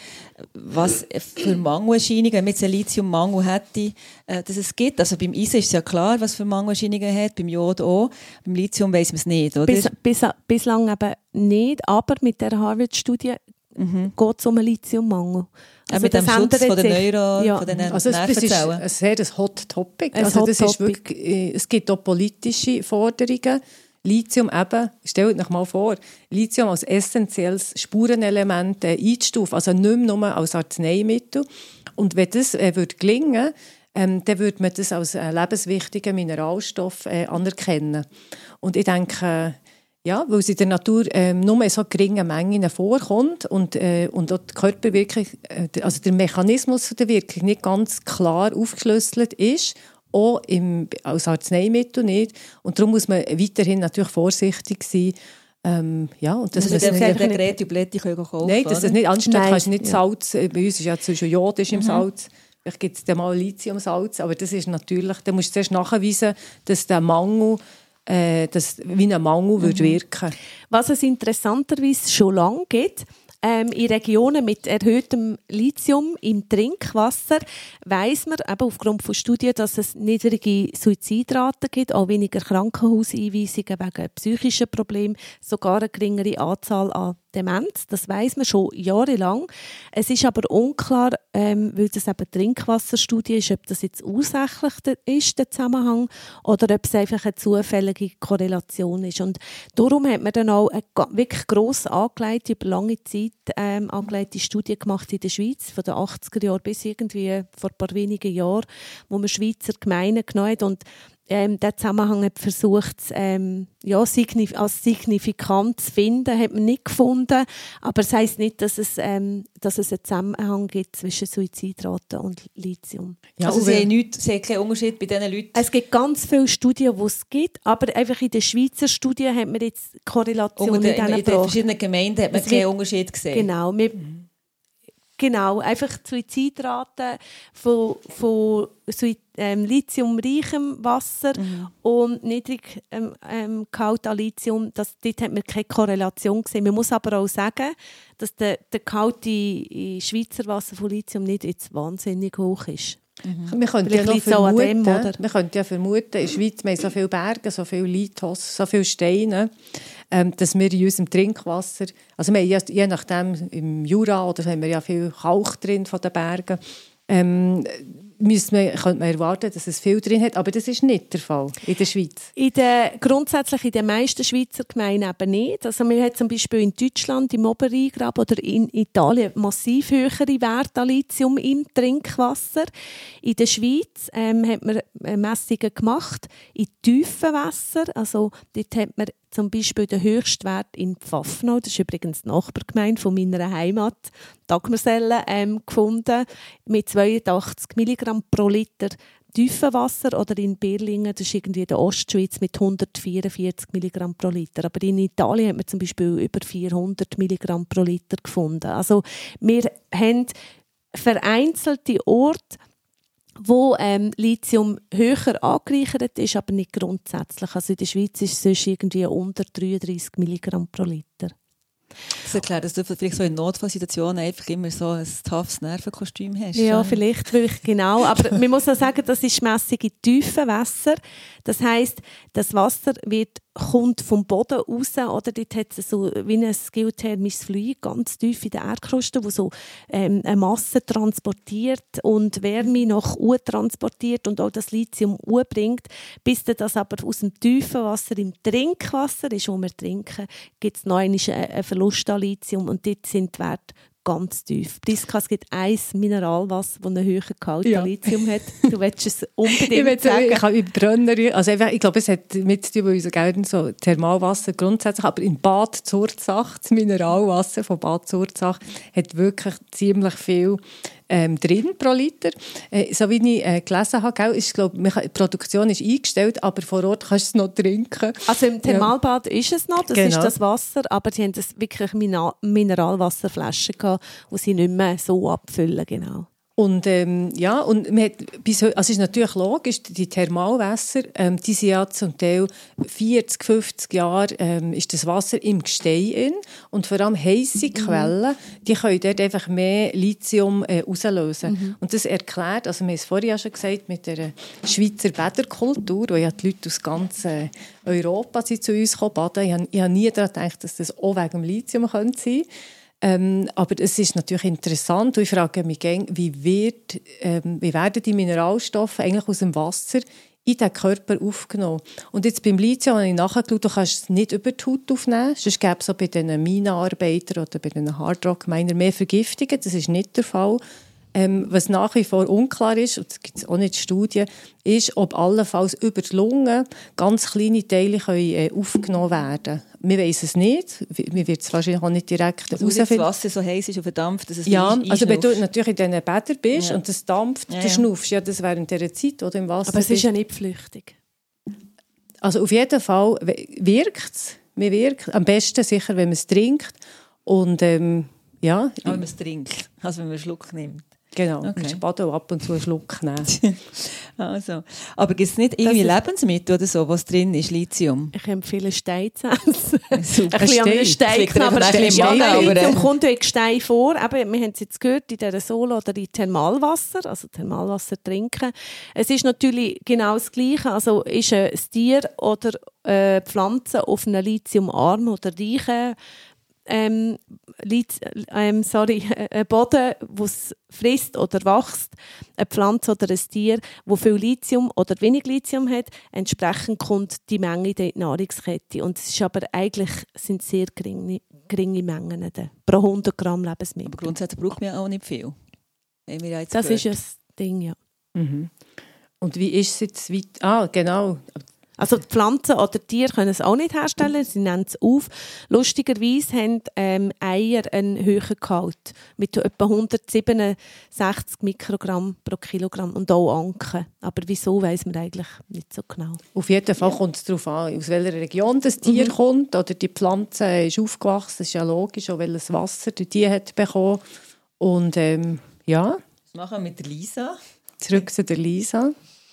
was für Mangelerscheinungen, wenn man jetzt einen Lithiummangel hätte, äh, dass es gibt. Also beim Eisen ist es ja klar, was für Mangelerscheinungen es hat, beim Jod auch. Beim Lithium weiss man es nicht, oder? Bis, bis, bislang eben nicht, aber mit der Harvard-Studie mhm. geht es um einen Lithiummangel. Also mit dem Schutz von den Neuron, ja. von den also Nervenzellen. Das ist ein sehr Hot Topic. Ein also Hot das Topic. Ist wirklich, es gibt auch politische Forderungen. Lithium eben, stellt euch mal vor, Lithium als essentielles Spurenelement äh, einzustufen, also nicht mehr nur als Arzneimittel. Und wenn das äh, würde gelingen, ähm, dann würde man das als äh, lebenswichtigen Mineralstoff äh, anerkennen. Und ich denke, äh, ja, weil es in der Natur ähm, nur in so geringen Mengen vorkommt und, äh, und auch die Körperwirkung, äh, also der Mechanismus der Wirkung nicht ganz klar aufgeschlüsselt ist, auch im, als Arzneimittel nicht. Und darum muss man weiterhin natürlich vorsichtig sein. Ähm, ja, und das das ist nicht einfach Geräte und Blätter kaufen. Nein, das ist nicht anstatt Nein, kannst du nicht ja. Salz. Bei uns ist ja zum Beispiel Jod ist im Mhm. Salz. Vielleicht gibt es dann mal Lithiumsalz, aber das ist natürlich, da musst du zuerst nachweisen, dass der Mangel, äh, dass wie ein Mangel mhm. würde wirken. Was es interessanterweise schon lange gibt, ähm, in Regionen mit erhöhtem Lithium im Trinkwasser weiss man eben aufgrund von Studien, dass es niedrige Suizidraten gibt, auch weniger Krankenhauseinweisungen wegen psychischen Problemen, sogar eine geringere Anzahl an Demenz. Das weiss man schon jahrelang. Es ist aber unklar, ähm, weil das eben Trinkwasserstudie ist, ob das jetzt ursächlich ist, der Zusammenhang, oder ob es einfach eine zufällige Korrelation ist. Und darum hat man dann auch eine wirklich gross angelegte, über lange Zeit ähm, angelegte Studie gemacht in der Schweiz, von den achtziger Jahren bis irgendwie vor ein paar wenigen Jahren, wo man Schweizer Gemeinden genommen hat und Ähm, der Zusammenhang hat versucht, ähm, ja, signif- als signifikant zu finden, hat man nicht gefunden. Aber es heisst nicht, dass es, ähm, dass es einen Zusammenhang gibt zwischen Suizidraten und Lithium. Ja, also sie haben, nichts, sie haben keinen Unterschied bei diesen Leuten? Es gibt ganz viele Studien, die es gibt, aber einfach in den Schweizer Studien hat man jetzt Korrelationen in, in, in den verschiedenen Gemeinden hat man es keinen wird, Unterschied gesehen? Genau, wir, mhm. genau, einfach die Suizidraten von, von Suizid Ähm, lithiumreichem Wasser mhm. und niedrig ähm, ähm, Gehalt an Lithium, das, dort hat man keine Korrelation gesehen. Man muss aber auch sagen, dass der, der Gehalt in Schweizer Wasser von Lithium nicht jetzt wahnsinnig hoch ist. Mhm. Wir könnten ja noch vermuten, wir könnten ja vermuten, in der Schweiz wir haben so viele Berge, so viele Lithos, so viele Steine, ähm, dass wir in unserem Trinkwasser, also wir haben ja, je nachdem im Jura oder haben wir ja viel Kalk drin von den Bergen, ähm, müsste man, könnte man erwarten, dass es viel drin hat, aber das ist nicht der Fall in der Schweiz. In der, grundsätzlich in den meisten Schweizer Gemeinden eben nicht. Also wir haben zum Beispiel in Deutschland im Oberrheingraben oder in Italien massiv höhere Werte an Lithium im Trinkwasser. In der Schweiz ähm, hat man Messungen gemacht in tiefen Wasser. Also dort hat man zum Beispiel den höchsten Wert in Pfaffenau, das ist übrigens die Nachbargemeinde von meiner Heimat, Dagmersellen, ähm, gefunden, mit zweiundachtzig Milligramm pro Liter Tiefenwasser, oder in Berlingen, das ist irgendwie in der Ostschweiz, mit hundertvierundvierzig Milligramm pro Liter. Aber in Italien hat man zum Beispiel über vierhundert Milligramm pro Liter gefunden. Also wir haben vereinzelte Orte, wo ähm, Lithium höher angereichert ist, aber nicht grundsätzlich. Also in der Schweiz ist es sonst irgendwie unter dreiunddreißig Milligramm pro Liter. Das erklärt, dass du vielleicht so in Notfallsituationen einfach immer so ein toughes Nervenkostüm hast. Ja, ja. Vielleicht, wirklich, genau. Aber man muss auch sagen, das ist Messung in tiefen Wasser. Das heisst, das Wasser wird, kommt vom Boden raus, oder dort hat es so wie ein geothermisches Fluid ganz tief in der Erdkruste, das so ähm, eine Masse transportiert und Wärme nach oben transportiert und auch das Lithium bringt. Bis das aber aus dem tiefen Wasser im Trinkwasser ist, wo wir trinken, gibt es noch einen Verlust an Lithium und dort sind die Werte ganz tief. Priska, es gibt ein Mineralwasser, das einen höheren Gehalt ja. an Lithium hat. Du willst es unbedingt ich sagen. Ich habe Brenner, also einfach, ich glaube, es hat mit zu tun, weil unser Gelden so Thermalwasser grundsätzlich, aber in Bad Zurzach, das Mineralwasser von Bad Zurzach, hat wirklich ziemlich viel ähm, drin pro Liter. Äh, so wie ich äh, gelesen habe, gell, ist, glaub, die Produktion ist eingestellt, aber vor Ort kannst du es noch trinken. Also im Thermalbad ja. ist es noch, das genau. ist das Wasser, aber sie haben das wirklich Mineralwasserflaschen gehabt, die sie nicht mehr so abfüllen, genau. Und, ähm, ja, und man hat bis heute, also es ist natürlich logisch, die Thermalwässer, ähm, die sind ja zum Teil vierzig, fünfzig Jahre ähm, ist das Wasser im Gestein in. Und vor allem heisse Quellen, die können dort einfach mehr Lithium äh, auslösen. Mhm. Und das erklärt, also wir haben es vorhin ja schon gesagt, mit der Schweizer Bäderkultur, wo ja die Leute aus ganz äh, Europa sind zu uns gekommen, baden. Ich habe, ich habe nie daran gedacht, dass das auch wegen dem Lithium sein könnte. Ähm, aber es ist natürlich interessant und ich frage mich gerne, wie, wird, ähm, wie werden die Mineralstoffe eigentlich aus dem Wasser in den Körper aufgenommen? Und jetzt beim Lithium habe ich nachgeschaut, du kannst es nicht über die Haut aufnehmen, sonst gäbe es auch bei den Minenarbeitern oder bei den Hardrock-Minern mehr Vergiftungen, das ist nicht der Fall. Ähm, was nach wie vor unklar ist, und es gibt auch nicht Studien, ist, ob allenfalls über die Lunge ganz kleine Teile können, äh, aufgenommen werden können. Wir wissen es nicht. Wir werden es wahrscheinlich auch nicht direkt also herausfinden. Das Wasser so heiß ist und verdampft, dass es ja, also wenn du natürlich in diesen Bädern bist ja. und es dampft, ja, dann ja. schnaufst du ja das während dieser Zeit oder im Wasser. Aber es ist bist. ja nicht flüchtig. Also auf jeden Fall wirkt es. Mir wirkt am besten sicher, wenn man es trinkt. Und, ähm, ja. Aber wenn man es trinkt, also wenn man einen Schluck nimmt. Genau, okay. mit Spaden ab und zu einen Schluck nehmen. Also. Aber gibt es nicht irgendwie Lebensmittel oder so, was drin ist, Lithium? Ich empfehle Stein zu essen. Super. Ein bisschen an einem Stein, aber ein ja, Magen, Lithium kommt in Gestein vor. Eben, wir haben es jetzt gehört, in dieser Solo oder in Thermalwasser, also Thermalwasser trinken. Es ist natürlich genau das Gleiche. Also ist ein Tier oder äh, Pflanze auf einem lithiumarmen oder reichen Ähm, Lied, ähm, sorry, ein Boden, der es frisst oder wächst, eine Pflanze oder ein Tier, das viel Lithium oder wenig Lithium hat, entsprechend kommt die Menge in die Nahrungskette. Und es ist aber eigentlich sind sehr geringe, geringe Mengen da, pro hundert Gramm Lebensmittel. Aber grundsätzlich braucht man auch nicht viel. Das gehört. ist ein Ding, ja. Mhm. Und wie ist es jetzt weit? Ah, genau. Also die Pflanzen oder Tiere können es auch nicht herstellen, sie nennen es auf. Lustigerweise haben ähm, Eier einen höheren Gehalt mit etwa hundertsiebenundsechzig Mikrogramm pro Kilogramm und auch Anken. Aber wieso, weiss man eigentlich nicht so genau. Auf jeden Fall ja. kommt es darauf an, aus welcher Region das Tier mhm. kommt oder die Pflanze ist aufgewachsen, das ist ja logisch, auch welches Wasser die Tier hat bekommen. Und ähm, ja. Was machen wir mit der Lisa? Zurück zu der Lisa.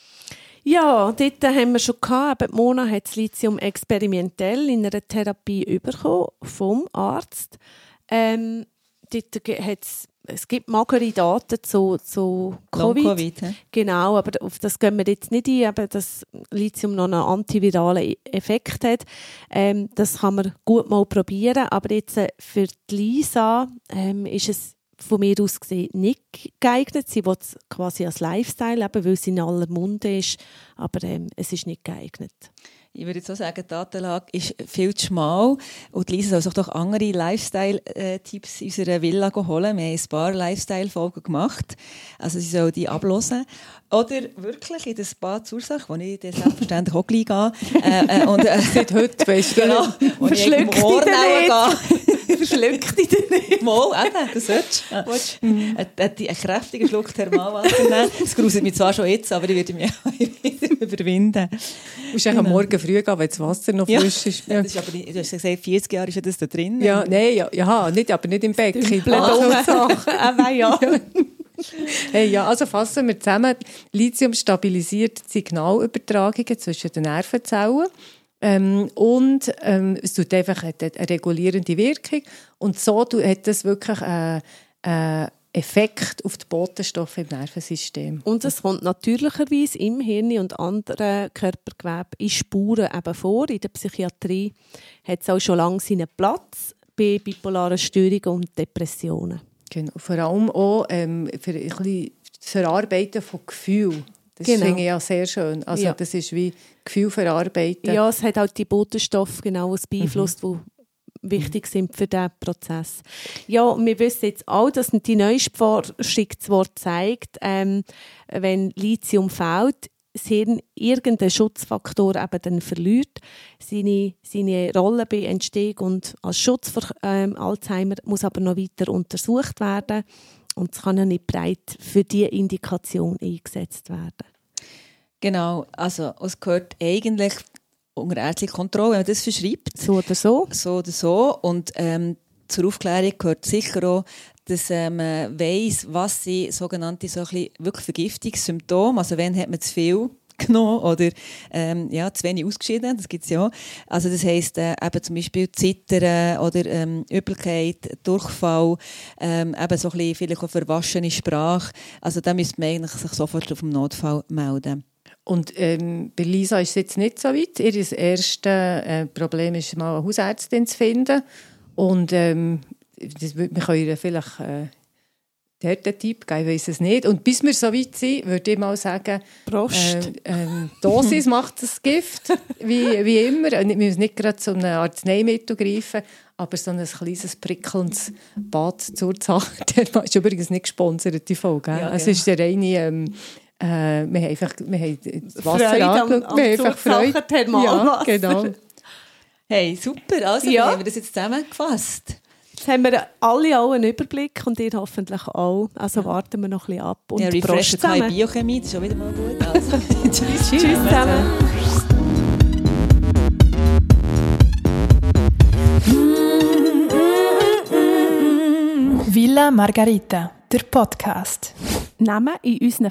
Ja, dort haben wir schon gehabt. Eben, Mona hat das Lithium experimentell in einer Therapie bekommen vom Arzt. Ähm, dort hat's, es gibt magere Daten zu, zu Covid. Long-Covid he? Genau, aber auf das gehen wir jetzt nicht ein, aber dass Lithium noch einen antiviralen Effekt hat. Ähm, das kann man gut mal probieren. Aber jetzt äh, für die Lisa ähm, ist es von mir aus gesehen nicht geeignet. Sie will es quasi als Lifestyle leben, weil sie in aller Munde ist, aber ähm, es ist nicht geeignet. Ich würde jetzt auch sagen, die Datenlage ist viel zu schmal und Lisa soll sich doch andere Lifestyle-Tipps in unserer Villa holen. Wir haben ein paar Lifestyle-Folgen gemacht, also sie soll die abhören. Oder wirklich in das Bad Zursach, wo ich dann selbstverständlich auch gleich gehe. Äh, äh, und, äh, Seit heute, weißt du, genau, wo ich im Hornau gehe. Verschluckt dich denn nicht? Mal, eben, das solltest du. Mhm. Einen kräftigen Schluck Thermalwasser nehmen. Das gruselt mich zwar schon jetzt, aber ich werde mich auch überwinden. Du musst am Morgen früh gehen, wenn das Wasser noch ja. frisch ist. Ja. Das ist aber nicht, du hast gesagt, vierzig Jahre ist ja das da drin. Ja, nein, ja, ja, nicht, aber nicht im Becken. Aber ja. Hey, ja, also fassen wir zusammen. Lithium stabilisiert die Signalübertragungen zwischen den Nervenzellen. Ähm, und ähm, es tut einfach eine, eine regulierende Wirkung. Und so hat es wirklich einen äh, Effekt auf die Botenstoffe im Nervensystem. Und es kommt natürlicherweise im Hirn und anderen Körpergewebe in Spuren eben vor. In der Psychiatrie hat es auch schon lange seinen Platz bei bipolaren Störungen und Depressionen. Genau. Vor allem auch ähm, für ein bisschen das Verarbeiten von Gefühlen. Das genau. finde ich ja sehr schön. Also ja. das ist wie Gefühl verarbeiten. Ja, es hat auch die Botenstoffe genau beeinflusst, mhm. die wichtig sind für diesen Prozess. Ja, wir wissen jetzt auch, dass die neueste Forschung das Wort zeigt, ähm, wenn Lithium fehlt, das Hirn irgendeinen Schutzfaktor eben dann verliert. Seine, seine Rolle bei Entstehung und als Schutz vor ähm, Alzheimer muss aber noch weiter untersucht werden. Und es kann ja nicht breit für diese Indikation eingesetzt werden. Genau, also es gehört eigentlich unter ärztliche Kontrolle, wenn man das verschreibt. So oder so. So oder so. Und ähm, zur Aufklärung gehört sicher auch, dass ähm, man weiss, was sind sogenannte so ein bisschen wirklich Vergiftungssymptome, also wenn hat man zu viel genommen oder ähm, ja, zu wenig ausgeschieden, das gibt es ja. Also das heisst äh, eben zum Beispiel Zittern oder ähm, Übelkeit, Durchfall, ähm, eben so ein bisschen vielleicht auch verwaschene Sprache. Also da müsste man eigentlich sich sofort auf den Notfall melden. Und ähm, bei Lisa ist es jetzt nicht so weit. Ihr erstes äh, Problem ist, mal eine Hausärztin zu finden. Und ähm, das, wir können ihr vielleicht äh, den Tipp geben, ich weiss es nicht. Und bis wir so weit sind, würde ich mal sagen, Prost. Äh, äh, Dosis macht das Gift, wie, wie immer. Wir müssen nicht gerade zu einem Arzneimittel greifen, aber so ein kleines prickelndes Bad zur Sache. Das ist übrigens nicht gesponsert, die Folge. Ja, es ja. ist der reine... Ähm, Äh, wir haben einfach wir haben das Wasser Freude angeschaut. am, am Wir haben einfach Freude. Thermalwasser. Ja, genau. Hey, super, also Ja. dann haben wir das jetzt zusammengefasst. Jetzt haben wir alle auch einen Überblick und ihr hoffentlich auch. Also warten wir noch ein bisschen ab. Und Ja, Prost Refresher keine zusammen. Biochemie, das ist schon wieder mal gut. Also, tschüss, Tschüss zusammen. Villa Margarita, der Podcast. Namen in unseren